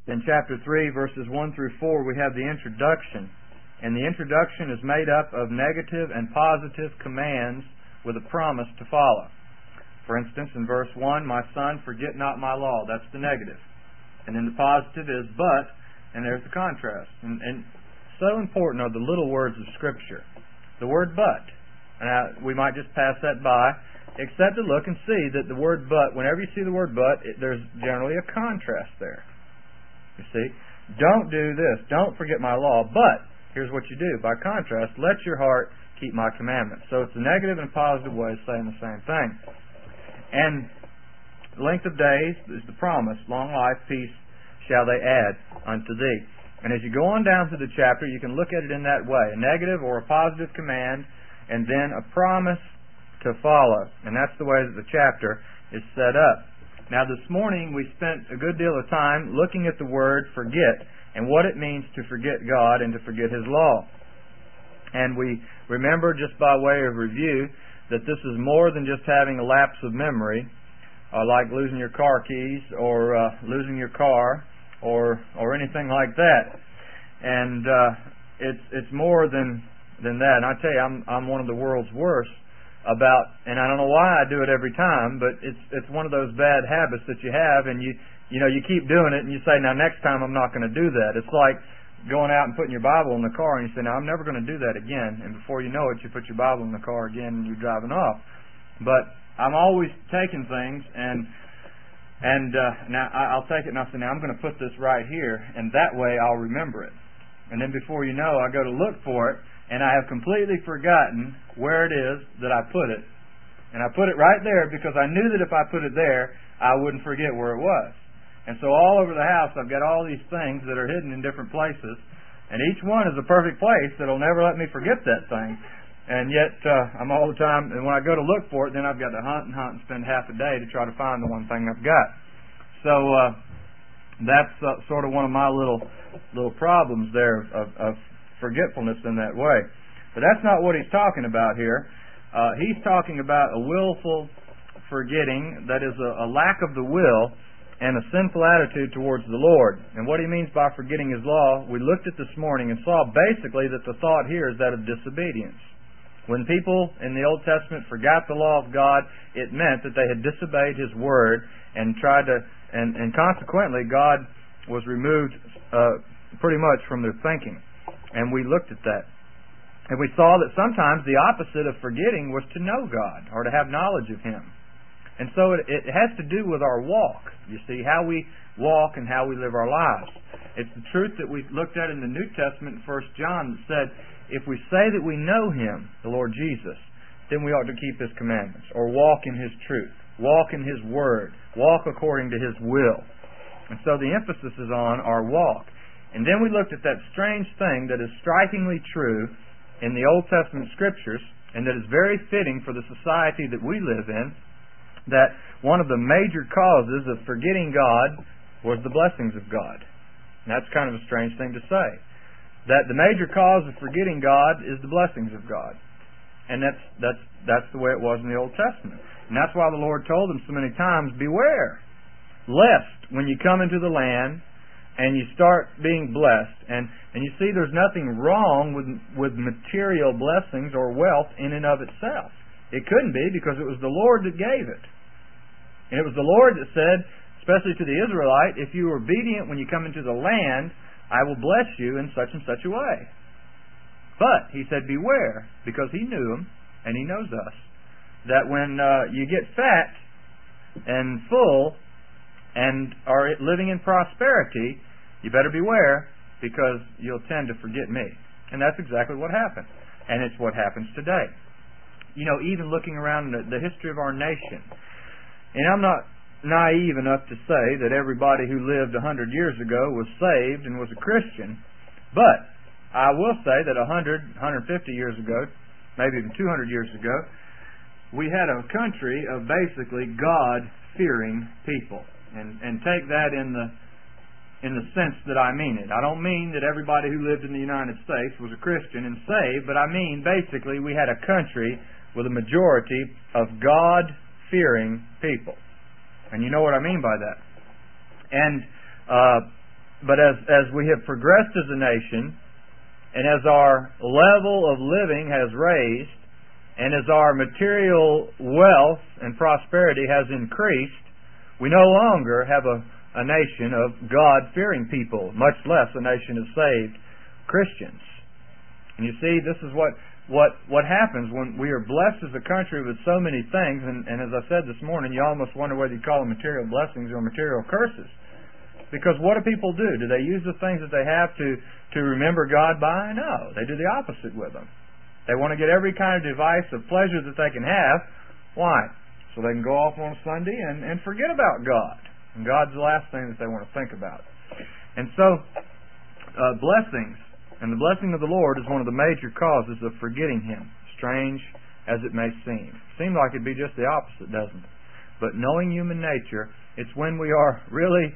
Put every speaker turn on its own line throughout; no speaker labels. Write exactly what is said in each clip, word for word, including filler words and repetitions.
In chapter three, verses one through four, we have the introduction. And the introduction is made up of negative and positive commands with a promise to follow. For instance, in verse one, my son, forget not my law. That's the negative. And then the positive is but, and there's the contrast. And, and so important are the little words of Scripture. The word but. Now, we might just pass that by, except to look and see that the word but, whenever you see the word but, it, there's generally a contrast there. You see? Don't do this. Don't forget my law, but here's what you do. By contrast, let your heart keep my commandments. So it's a negative and positive way of saying the same thing. And length of days is the promise. Long life, peace shall they add unto thee. And as you go on down through the chapter, you can look at it in that way. A negative or a positive command, and then a promise to follow. And that's the way that the chapter is set up. Now this morning we spent a good deal of time looking at the word forget and what it means to forget God and to forget His law. And we remember, just by way of review, that this is more than just having a lapse of memory, uh, like losing your car keys or uh, losing your car or or anything like that. And uh, it's it's more than than that. And I tell you, I'm I'm one of the world's worst about, and I don't know why I do it every time, but it's it's one of those bad habits that you have, and you you know you keep doing it, and you say, now next time I'm not going to do that. It's like going out and putting your Bible in the car, and you say, now I'm never going to do that again. And before you know it, you put your Bible in the car again, and you're driving off. But I'm always taking things, and and uh, now I'll take it and I'll say, now I'm going to put this right here, and that way I'll remember it. And then before you know, I go to look for it, and I have completely forgotten where it is that I put it. And I put it right there because I knew that if I put it there, I wouldn't forget where it was. And so all over the house, I've got all these things that are hidden in different places, and each one is a perfect place that'll never let me forget that thing. And yet, uh, I'm all the time, and when I go to look for it, then I've got to hunt and hunt and spend half a day to try to find the one thing I've got. So uh, that's uh, sort of one of my little little problems there of, of forgetfulness in that way. But that's not what he's talking about here. Uh, he's talking about a willful forgetting, that is a, a lack of the will and a sinful attitude towards the Lord. And what he means by forgetting His law, we looked at this morning and saw basically that the thought here is that of disobedience. When people in the Old Testament forgot the law of God, it meant that they had disobeyed His word and tried to, and, and consequently God was removed uh, pretty much from their thinking. And we looked at that. And we saw that sometimes the opposite of forgetting was to know God or to have knowledge of Him. And so it, it has to do with our walk, you see, how we walk and how we live our lives. It's the truth that we looked at in the New Testament in First John that said, if we say that we know Him, the Lord Jesus, then we ought to keep His commandments, or walk in His truth, walk in His word, walk according to His will. And so the emphasis is on our walk. And then we looked at that strange thing that is strikingly true in the Old Testament Scriptures, and that is very fitting for the society that we live in, that one of the major causes of forgetting God was the blessings of God. And that's kind of a strange thing to say. That the major cause of forgetting God is the blessings of God. And that's that's that's the way it was in the Old Testament. And that's why the Lord told them so many times, beware, lest when you come into the land and you start being blessed, and, and you see there's nothing wrong with with material blessings or wealth in and of itself. It couldn't be, because it was the Lord that gave it. And it was the Lord that said, especially to the Israelite, if you are obedient when you come into the land, I will bless you in such and such a way. But He said, beware, because He knew them, and He knows us, that when uh, you get fat and full and are living in prosperity, you better beware, because you'll tend to forget me. And that's exactly what happened. And it's what happens today. You know, even looking around the, the history of our nation, and I'm not naive enough to say that everybody who lived a hundred years ago was saved and was a Christian, but I will say that a hundred, one hundred fifty years ago, maybe even two hundred years ago, we had a country of basically God-fearing people. And, and take that in the in the sense that I mean it. I don't mean that everybody who lived in the United States was a Christian and saved, but I mean basically we had a country with a majority of God-fearing people. And you know what I mean by that. And uh, but as, as we have progressed as a nation, and as our level of living has raised, and as our material wealth and prosperity has increased, we no longer have a, a nation of God-fearing people, much less a nation of saved Christians. And you see, this is what, what, what happens when we are blessed as a country with so many things, and, and as I said this morning, you almost wonder whether you call them material blessings or material curses. Because what do people do? Do they use the things that they have to, to remember God by? No. They do the opposite with them. They want to get every kind of device of pleasure that they can have. Why? So they can go off on a Sunday and, and forget about God. And God's the last thing that they want to think about. And so, uh, blessings, and the blessing of the Lord is one of the major causes of forgetting Him, strange as it may seem. Seems like it'd be just the opposite, doesn't it? But knowing human nature, it's when we are really...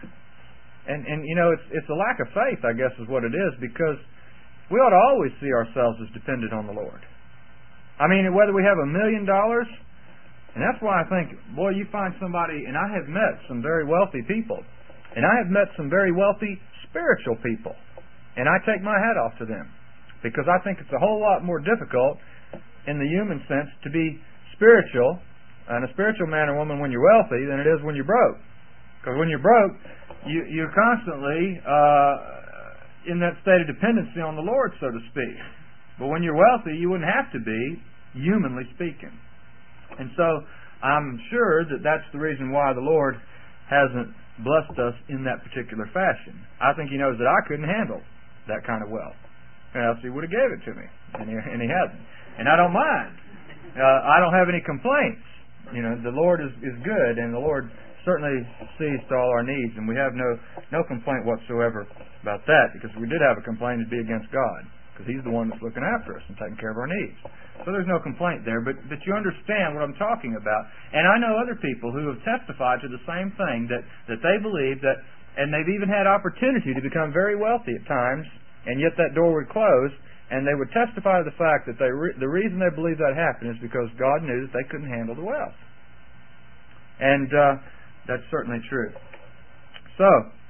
And, and you know, it's, it's a lack of faith, I guess, is what it is, because we ought to always see ourselves as dependent on the Lord. I mean, whether we have a million dollars, and that's why I think, boy, you find somebody, and I have met some very wealthy people, and I have met some very wealthy spiritual people, and I take my hat off to them, because I think it's a whole lot more difficult in the human sense to be spiritual, and a spiritual man or woman when you're wealthy, than it is when you're broke. Because when you're broke, you, you're constantly uh, in that state of dependency on the Lord, so to speak. But when you're wealthy, you wouldn't have to be, humanly speaking. And so I'm sure that that's the reason why the Lord hasn't blessed us in that particular fashion. I think He knows that I couldn't handle that kind of wealth. Or else He would have gave it to me. And He, and he hasn't. And I don't mind. Uh, I don't have any complaints. You know, the Lord is, is good, and the Lord certainly sees to all our needs, and we have no no complaint whatsoever about that, because if we did have a complaint, it'd be against God, because He's the one that's looking after us and taking care of our needs. So there's no complaint there, but, but you understand what I'm talking about. And I know other people who have testified to the same thing, that, that they believe that, and they've even had opportunity to become very wealthy at times, and yet that door would close, and they would testify to the fact that they re- the reason they believe that happened is because God knew that they couldn't handle the wealth. And uh, that's certainly true. So,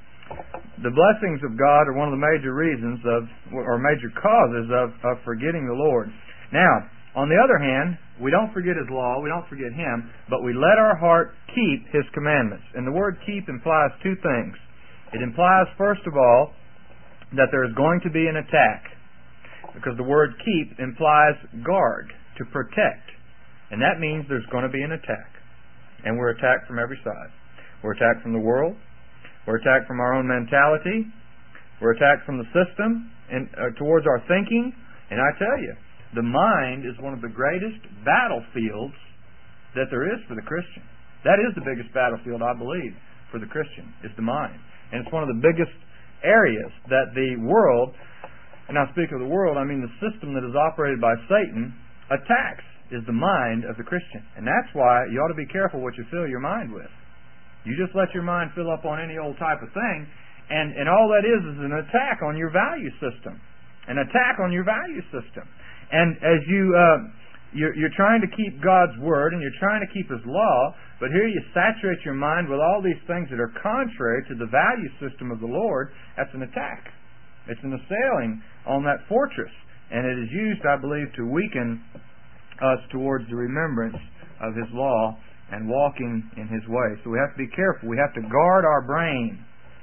the blessings of God are one of the major reasons of, or major causes of, of forgetting the Lord. Now, on the other hand, we don't forget His law, we don't forget Him, but we let our heart keep His commandments. And the word keep implies two things. It implies, first of all, that there is going to be an attack. Because the word keep implies guard, to protect. And that means there's going to be an attack. And we're attacked from every side. We're attacked from the world. We're attacked from our own mentality. We're attacked from the system and uh, towards our thinking. And I tell you, the mind is one of the greatest battlefields that there is for the Christian. That is the biggest battlefield, I believe, for the Christian, is the mind. And it's one of the biggest areas that the world, and I speak of the world, I mean the system that is operated by Satan, attacks, is the mind of the Christian. And that's why you ought to be careful what you fill your mind with. You just let your mind fill up on any old type of thing, and, and all that is is an attack on your value system. An attack on your value system. And as you, uh, you're, you're trying to keep God's Word, and you're trying to keep His law, but here you saturate your mind with all these things that are contrary to the value system of the Lord, that's an attack. It's an assailing on that fortress. And it is used, I believe, to weaken us towards the remembrance of His law and walking in His way. So we have to be careful. We have to guard our brain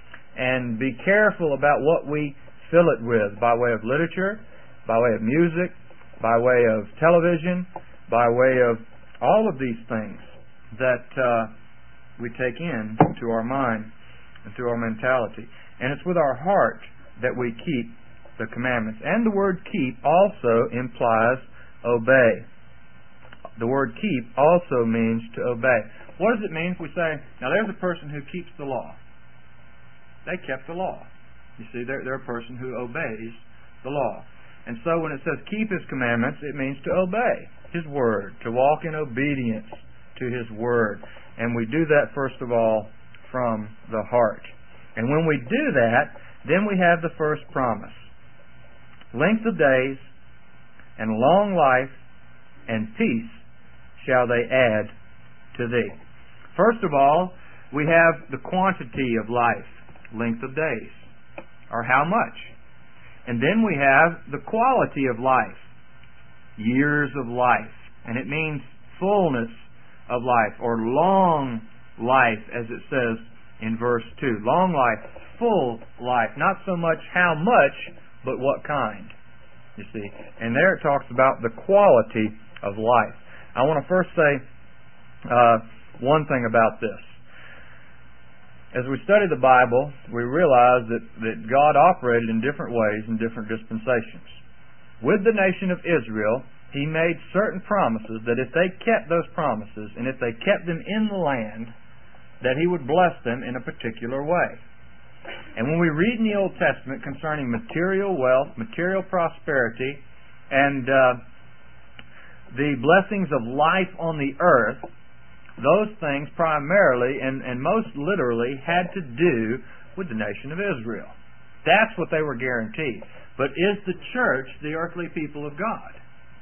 and be careful about what we fill it with, by way of literature, by way of music, by way of television, by way of all of these things that uh, we take in to our mind and to our mentality. And it's with our heart that we keep the commandments. And the word keep also implies obey. The word keep also means to obey. What does it mean if we say, now there's a person who keeps the law? They kept the law. You see, they're, they're a person who obeys the law. And so when it says keep His commandments, it means to obey His word, to walk in obedience to His word. And we do that, first of all, from the heart. And when we do that, then we have the first promise. Length of days and long life and peace shall they add to thee. First of all, we have the quantity of life. length of days, or how much. And then we have the quality of life, years of life. And it means fullness of life, or long life, as it says in verse two. Long life, full life. Not so much how much, but what kind, you see. And there it talks about the quality of life. I want to first say uh, one thing about this. As we study the Bible, we realize that, that God operated in different ways in different dispensations. With the nation of Israel, He made certain promises that if they kept those promises, and if they kept them in the land, that He would bless them in a particular way. And when we read in the Old Testament concerning material wealth, material prosperity, and uh, the blessings of life on the earth, those things primarily and, and most literally had to do with the nation of Israel. That's what they were guaranteed. But is the church the earthly people of God?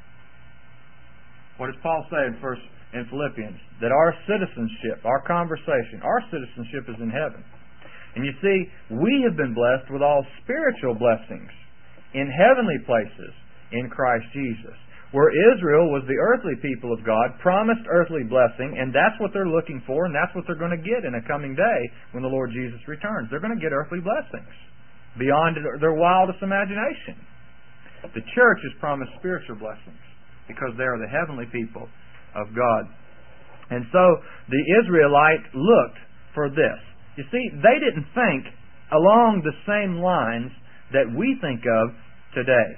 What does Paul say in first in Philippians? That our citizenship, our conversation, our citizenship is in heaven. And you see, we have been blessed with all spiritual blessings in heavenly places in Christ Jesus. Where Israel was the earthly people of God, promised earthly blessing, and that's what they're looking for, and that's what they're going to get in a coming day when the Lord Jesus returns. They're going to get earthly blessings beyond their wildest imagination. The church is promised spiritual blessings because they are the heavenly people of God. And so the Israelite looked for this. You see, they didn't think along the same lines that we think of today.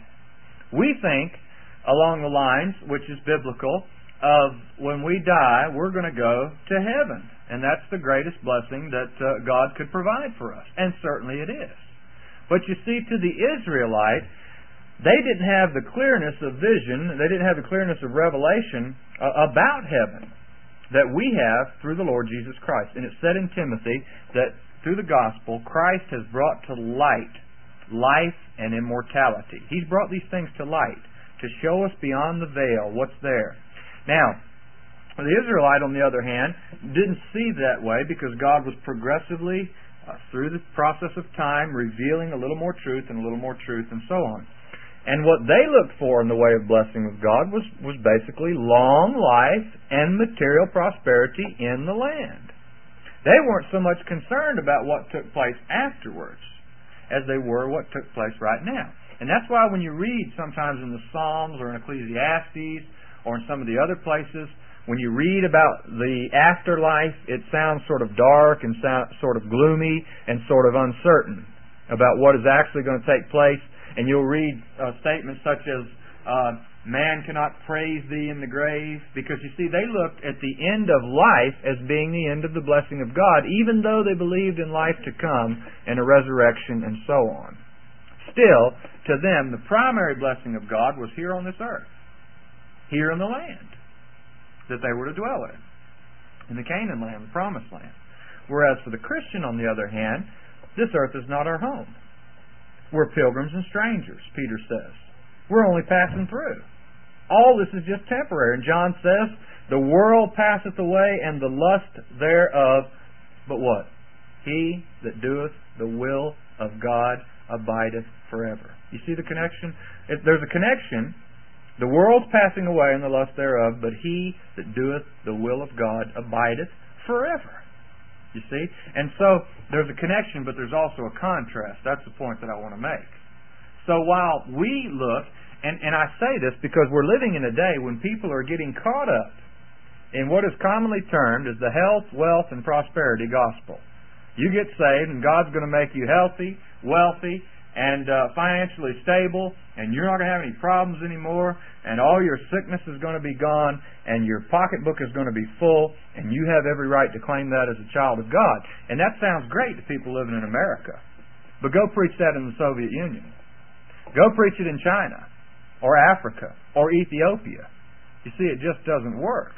We think along the lines, which is biblical, of when we die, we're going to go to heaven. And that's the greatest blessing that uh, God could provide for us. And certainly it is. But you see, to the Israelite, they didn't have the clearness of vision, they didn't have the clearness of revelation uh, about heaven that we have through the Lord Jesus Christ. And it's said in Timothy that through the gospel, Christ has brought to light life and immortality. He's brought these things to light to show us beyond the veil what's there. Now, the Israelite, on the other hand, didn't see that way because God was progressively, uh, through the process of time, revealing a little more truth and a little more truth and so on. And what they looked for in the way of blessing of God was, was basically long life and material prosperity in the land. They weren't so much concerned about what took place afterwards as they were what took place right now. And that's why when you read sometimes in the Psalms or in Ecclesiastes or in some of the other places, when you read about the afterlife, it sounds sort of dark and sound, sort of gloomy and sort of uncertain about what is actually going to take place. And you'll read uh, statements such as, uh, man cannot praise thee in the grave, because you see, they looked at the end of life as being the end of the blessing of God, even though they believed in life to come and a resurrection and so on. Still, to them, the primary blessing of God was here on this earth, here in the land that they were to dwell in, in the Canaan land, the promised land. Whereas for the Christian, on the other hand, this earth is not our home. We're pilgrims and strangers, Peter says. We're only passing through. All this is just temporary. And John says, the world passeth away and the lust thereof, but what? He that doeth the will of God abideth forever. You see the connection? If there's a connection. The world's passing away and the lust thereof, but he that doeth the will of God abideth forever. You see? And so there's a connection, but there's also a contrast. That's the point that I want to make. So while we look, and, and I say this because we're living in a day when people are getting caught up in what is commonly termed as the health, wealth, and prosperity gospel. You get saved and God's going to make you healthy, wealthy, and uh, financially stable, and you're not going to have any problems anymore, and all your sickness is going to be gone, and your pocketbook is going to be full, and you have every right to claim that as a child of God. And that sounds great to people living in America. But go preach that in the Soviet Union. Go preach it in China, or Africa, or Ethiopia. You see, it just doesn't work.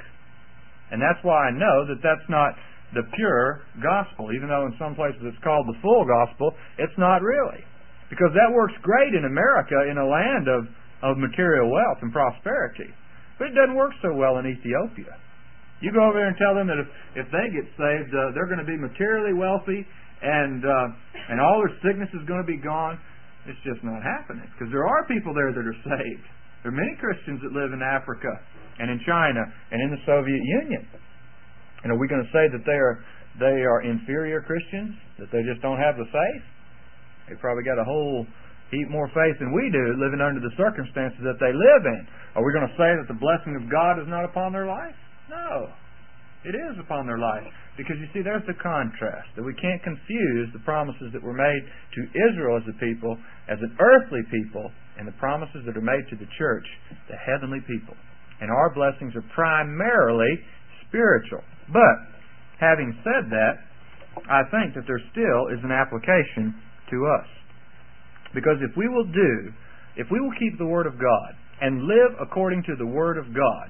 And that's why I know that that's not the pure gospel. Even though in some places it's called the full gospel, it's not really. Because that works great in America, in a land of, of material wealth and prosperity. But it doesn't work so well in Ethiopia. You go over there and tell them that if, if they get saved, uh, they're going to be materially wealthy and uh, and all their sickness is going to be gone. It's just not happening, because there are people there that are saved. There are many Christians that live in Africa and in China and in the Soviet Union. And are we going to say that they are they are inferior Christians, that they just don't have the faith? They probably got a whole heap more faith than we do, living under the circumstances that they live in. Are we going to say that the blessing of God is not upon their life? No. It is upon their life. Because you see, there's the contrast, that we can't confuse the promises that were made to Israel as a people, as an earthly people, and the promises that are made to the church, the heavenly people. And our blessings are primarily spiritual. But, having said that, I think that there still is an application to us. Because if we will do, if we will keep the Word of God and live according to the Word of God,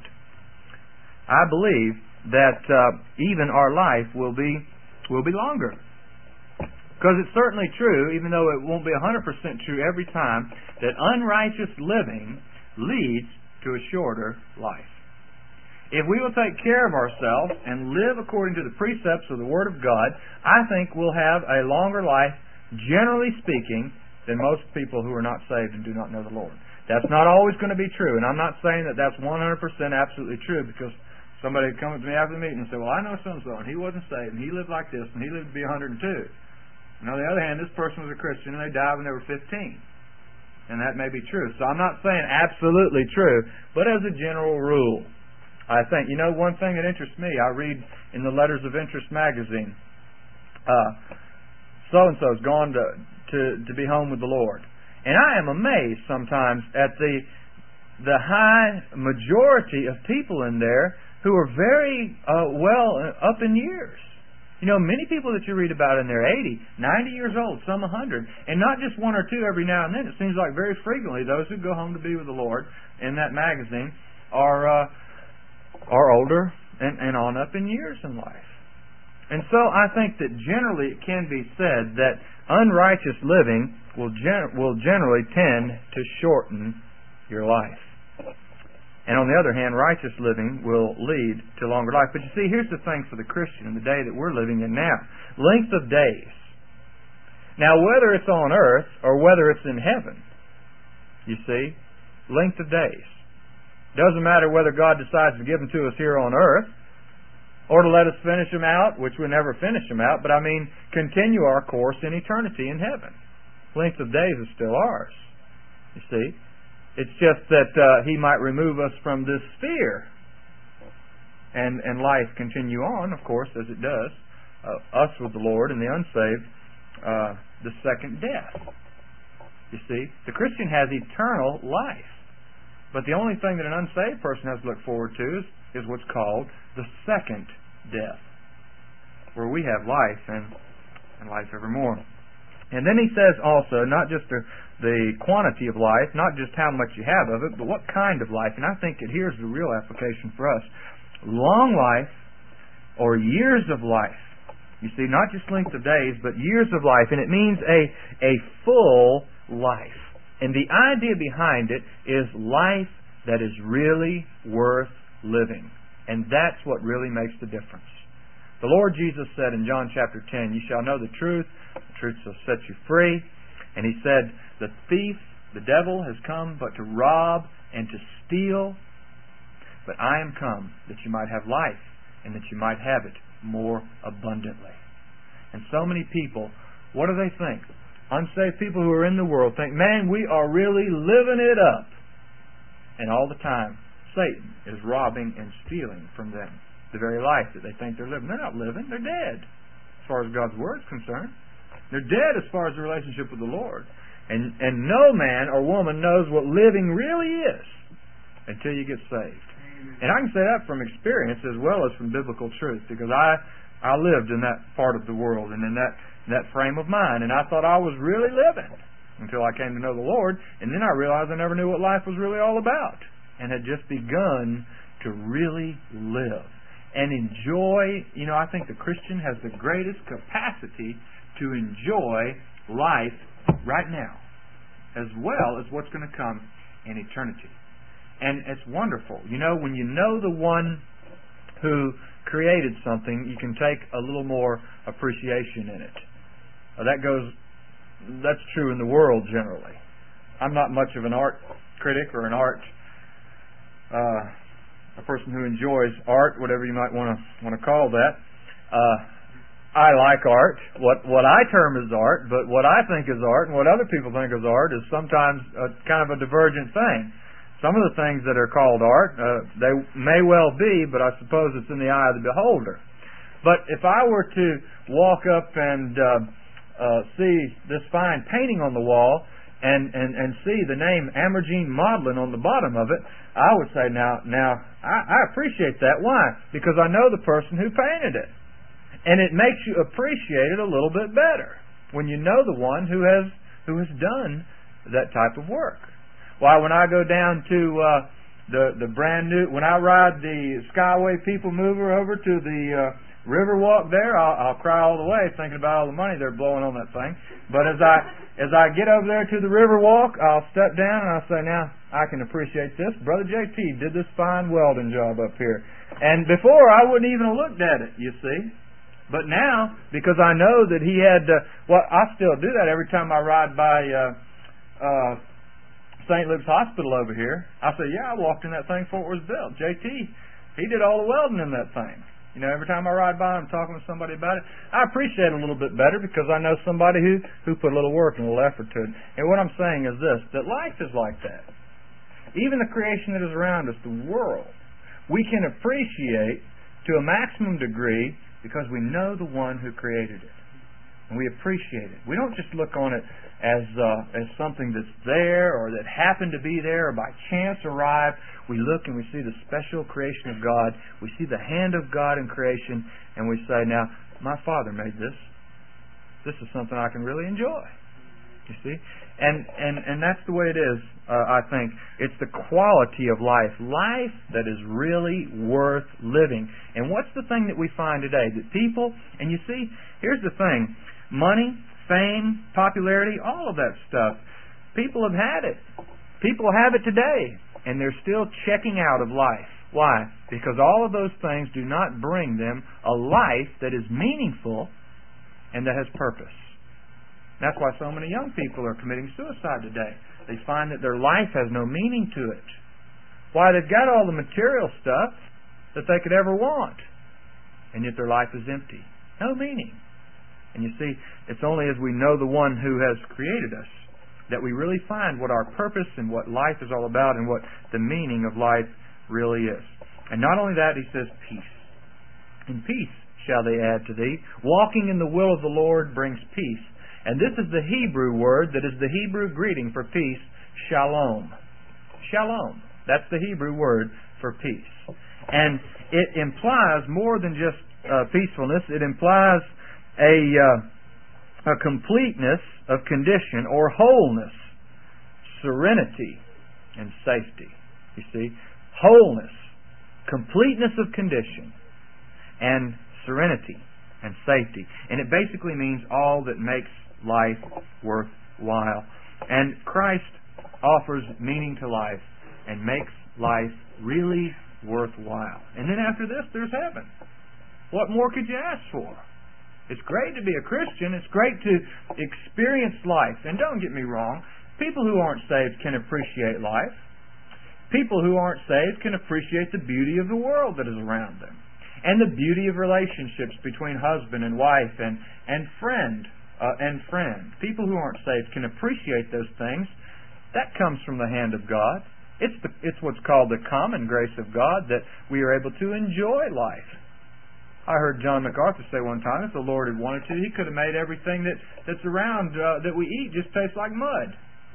I believe that uh, even our life will be will be longer. Because it's certainly true, even though it won't be one hundred percent true every time, that unrighteous living leads to a shorter life. If we will take care of ourselves and live according to the precepts of the Word of God, I think we'll have a longer life, generally speaking, than most people who are not saved and do not know the Lord. That's not always going to be true, and I'm not saying that that's one hundred percent absolutely true, because somebody would come up to me after the meeting and say, well, I know so-and-so, and he wasn't saved, and he lived like this, and he lived to be one hundred two. And on the other hand, this person was a Christian, and they died when they were fifteen. And that may be true. So I'm not saying absolutely true, but as a general rule, I think, you know, one thing that interests me, I read in the Letters of Interest magazine, uh, so-and-so's gone to, to, to be home with the Lord. And I am amazed sometimes at the the high majority of people in there who are very uh, well up in years. You know, many people that you read about in their eighty, ninety years old, some one hundred, and not just one or two every now and then. It seems like very frequently those who go home to be with the Lord in that magazine are uh, are older and, and on up in years in life. And so I think that generally it can be said that unrighteous living will gen- will generally tend to shorten your life. And on the other hand, righteous living will lead to longer life. But you see, here's the thing for the Christian in the day that we're living in now. Length of days. Now, whether it's on earth or whether it's in heaven, you see, length of days. Doesn't matter whether God decides to give them to us here on earth or to let us finish them out, which we never finish them out, but I mean, continue our course in eternity in heaven. Length of days is still ours, you see. It's just that uh, He might remove us from this sphere and, and life continue on, of course, as it does, uh, us with the Lord and the unsaved, uh, the second death. You see, the Christian has eternal life. But the only thing that an unsaved person has to look forward to is, is what's called the second death, where we have life and, and life evermore. And then he says also, not just the, the quantity of life, not just how much you have of it, but what kind of life. And I think that here's the real application for us. Long life or years of life. You see, not just length of days, but years of life. And it means a, a full life. And the idea behind it is life that is really worth living. And that's what really makes the difference. The Lord Jesus said in John chapter ten, "You shall know the truth, the truth shall set you free." And He said, "The thief, the devil, has come but to rob and to steal. But I am come that you might have life, and that you might have it more abundantly." And so many people, what do they think? Unsaved people who are in the world think, man, we are really living it up. And all the time, Satan is robbing and stealing from them the very life that they think they're living. They're not living, they're dead, as far as God's Word is concerned. They're dead as far as the relationship with the Lord. And, and no man or woman knows what living really is until you get saved. And I can say that from experience as well as from biblical truth, because I, I lived in that part of the world and in that, that frame of mind, and I thought I was really living until I came to know the Lord, and then I realized I never knew what life was really all about and had just begun to really live and enjoy. You know, I think the Christian has the greatest capacity to enjoy life right now, as well as what's going to come in eternity. And it's wonderful. You know, when you know the one who created something, you can take a little more appreciation in it. Uh, that goes, that's true in the world generally. I'm not much of an art critic or an art, uh, a person who enjoys art, whatever you might want to want to call that. Uh, I like art, what what I term as art, but what I think is art and what other people think is art is sometimes a, kind of a divergent thing. Some of the things that are called art, uh, they may well be, but I suppose it's in the eye of the beholder. But if I were to walk up and uh, uh, see this fine painting on the wall and, and, and see the name Amergene Maudlin on the bottom of it, I would say, now, now I, I appreciate that. Why? Because I know the person who painted it. And it makes you appreciate it a little bit better when you know the one who has who has done that type of work. Why, when I go down to uh, the the brand new, when I ride the Skyway People Mover over to the uh, Riverwalk there, I'll, I'll cry all the way thinking about all the money they're blowing on that thing. But as I as I get over there to the Riverwalk, I'll step down and I'll say, now I can appreciate this. Brother J T did this fine welding job up here. And before I wouldn't even have looked at it, you see. But now, because I know that he had, uh, well, I still do that every time I ride by uh, uh, Saint Luke's Hospital over here. I say, yeah, I walked in that thing before it was built. J T, he did all the welding in that thing. You know, every time I ride by, I'm talking with somebody about it. I appreciate it a little bit better because I know somebody who, who put a little work and a little effort to it. And what I'm saying is this, that life is like that. Even the creation that is around us, the world, we can appreciate to a maximum degree because we know the one who created it. And we appreciate it. We don't just look on it as uh, as something that's there or that happened to be there or by chance arrived. We look and we see the special creation of God. We see the hand of God in creation and we say, now, my Father made this. This is something I can really enjoy. You see? And and, and that's the way it is, uh, I think. It's the quality of life. Life that is really worth living. And what's the thing that we find today? That people, and you see, here's the thing. Money, fame, popularity, all of that stuff. People have had it. People have it today. And they're still checking out of life. Why? Because all of those things do not bring them a life that is meaningful and that has purpose. That's why so many young people are committing suicide today. They find that their life has no meaning to it. Why, they've got all the material stuff that they could ever want, and yet their life is empty. No meaning. And you see, it's only as we know the one who has created us that we really find what our purpose and what life is all about and what the meaning of life really is. And not only that, he says peace. And peace shall they add to thee. Walking in the will of the Lord brings peace. And this is the Hebrew word that is the Hebrew greeting for peace, shalom. Shalom. That's the Hebrew word for peace. And it implies more than just uh, peacefulness. It implies a, uh, a completeness of condition or wholeness, serenity, and safety. You see? Wholeness, completeness of condition, and serenity and safety. And it basically means all that makes life worthwhile. And Christ offers meaning to life and makes life really worthwhile. And then after this, there's heaven. What more could you ask for? It's great to be a Christian. It's great to experience life. And don't get me wrong, people who aren't saved can appreciate life. People who aren't saved can appreciate the beauty of the world that is around them. And the beauty of relationships between husband and wife and, and friend uh, and friend. People who aren't saved can appreciate those things. That comes from the hand of God. It's the, it's what's called the common grace of God that we are able to enjoy life. I heard John MacArthur say one time, if the Lord had wanted to, He could have made everything that, that's around uh, that we eat just taste like mud.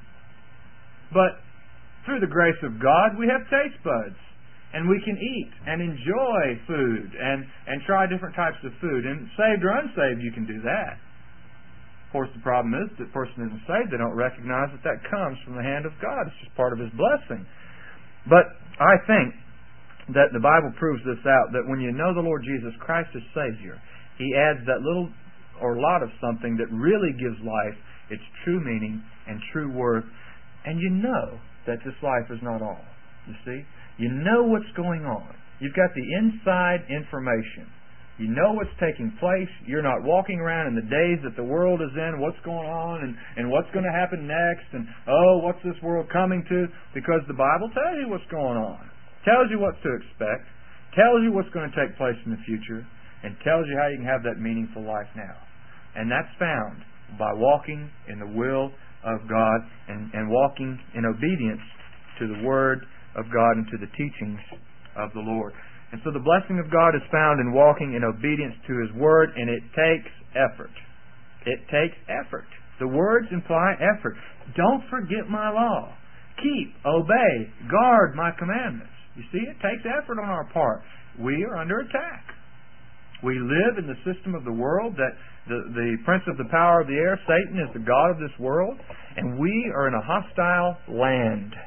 But through the grace of God, we have taste buds. And we can eat and enjoy food and, and try different types of food. And saved or unsaved, you can do that. Of course, the problem is that the person isn't saved. They don't recognize that that comes from the hand of God. It's just part of His blessing. But I think that the Bible proves this out, that when you know the Lord Jesus Christ as Savior, He adds that little or lot of something that really gives life its true meaning and true worth. And you know that this life is not all. You see? You know what's going on. You've got the inside information You know what's taking place. You're not walking around in the days that the world is in, what's going on and, and what's going to happen next, and, oh, what's this world coming to? Because the Bible tells you what's going on, tells you what to expect, tells you what's going to take place in the future, and tells you how you can have that meaningful life now. And that's found by walking in the will of God and, and walking in obedience to the Word of God and to the teachings of the Lord. And so the blessing of God is found in walking in obedience to His Word, and it takes effort. It takes effort. The words imply effort. Don't forget my law. Keep, obey, guard my commandments. You see, it takes effort on our part. We are under attack. We live in the system of the world that the, the prince of the power of the air, Satan, is the god of this world, and we are in a hostile land.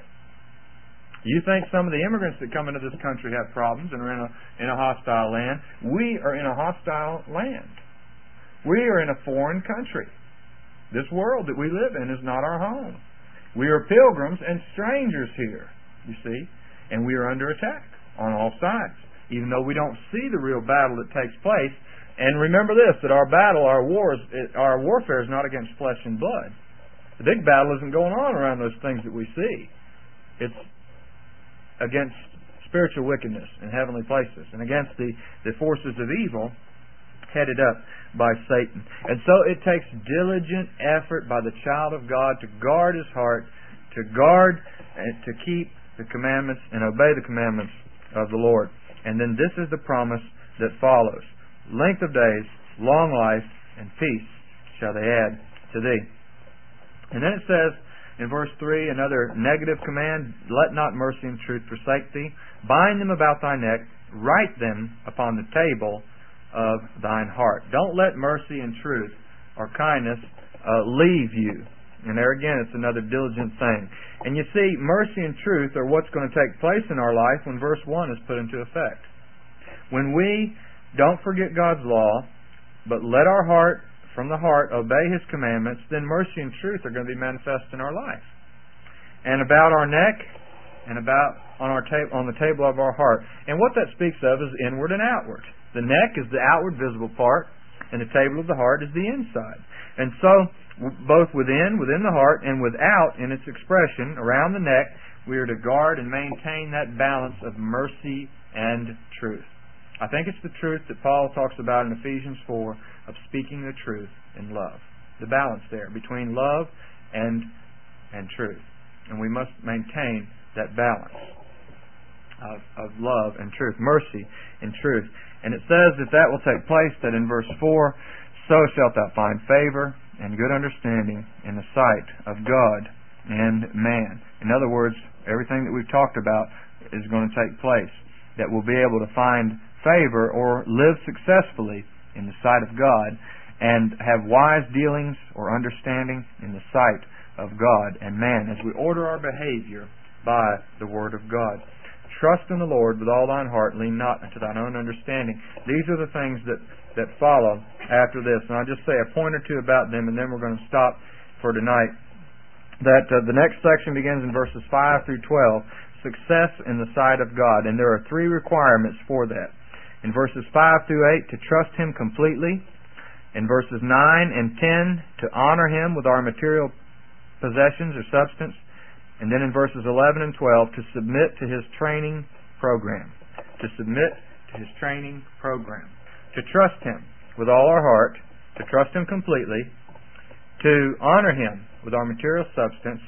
You think some of the immigrants that come into this country have problems and are in a, in a hostile land. We are in a hostile land. We are in a foreign country. This world that we live in is not our home. We are pilgrims and strangers here, you see, and we are under attack on all sides, even though we don't see the real battle that takes place. And remember this, that our battle, our wars, our warfare is not against flesh and blood. The big battle isn't going on around those things that we see. It's against spiritual wickedness in heavenly places and against the, the forces of evil headed up by Satan. And so it takes diligent effort by the child of God to guard his heart, to guard and to keep the commandments and obey the commandments of the Lord. And then this is the promise that follows. Length of days, long life, and peace shall they add to thee. And then it says, in verse three, another negative command, let not mercy and truth forsake thee. Bind them about thy neck, write them upon the table of thine heart. Don't let mercy and truth or kindness uh, leave you. And there again, it's another diligent thing. And you see, mercy and truth are what's going to take place in our life when verse one is put into effect. When we don't forget God's law, but let our heart from the heart obey His commandments, then mercy and truth are going to be manifest in our life. And about our neck, and about on our ta- on the table of our heart. And what that speaks of is inward and outward. The neck is the outward visible part, and the table of the heart is the inside. And so, w- both within, within the heart, and without in its expression, around the neck, we are to guard and maintain that balance of mercy and truth. I think it's the truth that Paul talks about in Ephesians four, of speaking the truth in love. The balance there between love and and truth. And we must maintain that balance of, of love and truth, mercy and truth. And it says that that will take place, that in verse four, so shalt thou find favor and good understanding in the sight of God and man. In other words, everything that we've talked about is going to take place. That we'll be able to find favor or live successfully in the sight of God and have wise dealings or understanding in the sight of God and man as we order our behavior by the Word of God. Trust in the Lord with all thine heart, lean not unto thine own understanding. These are the things that, that follow after this. And I'll just say a point or two about them, and then we're going to stop for tonight. That uh, the next section begins in verses five through twelve, success in the sight of God. And there are three requirements for that. In verses five through eight, to trust Him completely. In verses nine and ten, to honor Him with our material possessions or substance. And then in verses eleven and twelve, to submit to His training program. To submit to His training program. To trust Him with all our heart. To trust Him completely. To honor Him with our material substance.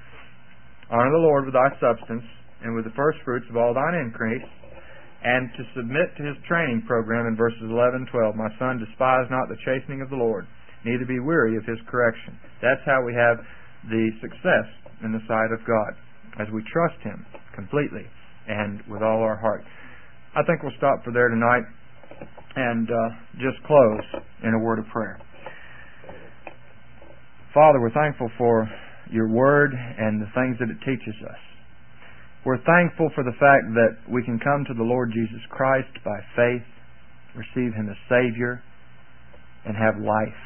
Honor the Lord with thy substance, and with the first fruits of all thine increase. And to submit to His training program in verses eleven and twelve. My son, despise not the chastening of the Lord, neither be weary of His correction. That's how we have the success in the sight of God, as we trust Him completely and with all our heart. I think we'll stop for there tonight and uh, just close in a word of prayer. Father, we're thankful for Your Word and the things that it teaches us. We're thankful for the fact that we can come to the Lord Jesus Christ by faith, receive Him as Savior, and have life.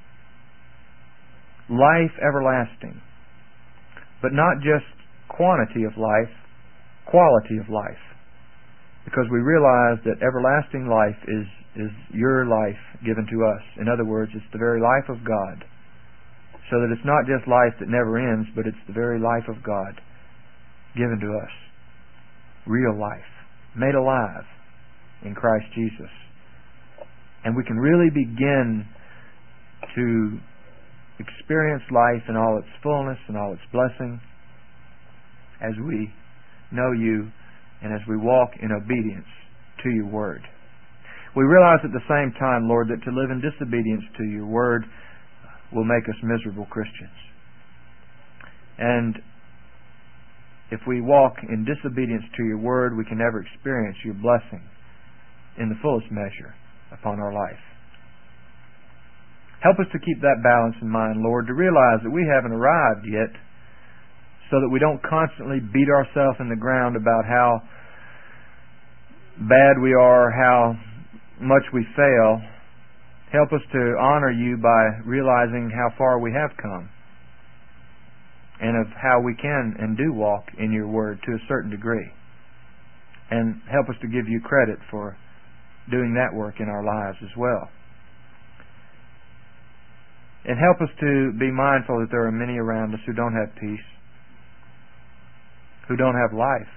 Life everlasting. But not just quantity of life, quality of life. Because we realize that everlasting life is is your life given to us. In other words, it's the very life of God. So that it's not just life that never ends, but it's the very life of God given to us. Real life. Made alive in Christ Jesus. And we can really begin to experience life in all its fullness and all its blessing as we know you and as we walk in obedience to your word. We realize at the same time, Lord, that to live in disobedience to your word will make us miserable Christians. And if we walk in disobedience to your word, we can never experience your blessing in the fullest measure upon our life. Help us to keep that balance in mind, Lord, to realize that we haven't arrived yet, so that we don't constantly beat ourselves in the ground about how bad we are, how much we fail. Help us to honor you by realizing how far we have come and of how we can and do walk in your word to a certain degree. And help us to give you credit for doing that work in our lives as well. And help us to be mindful that there are many around us who don't have peace, who don't have life.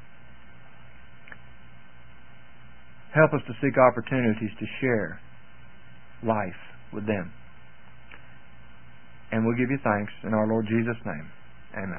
Help us to seek opportunities to share life with them. And we'll give you thanks in our Lord Jesus' name. Amen.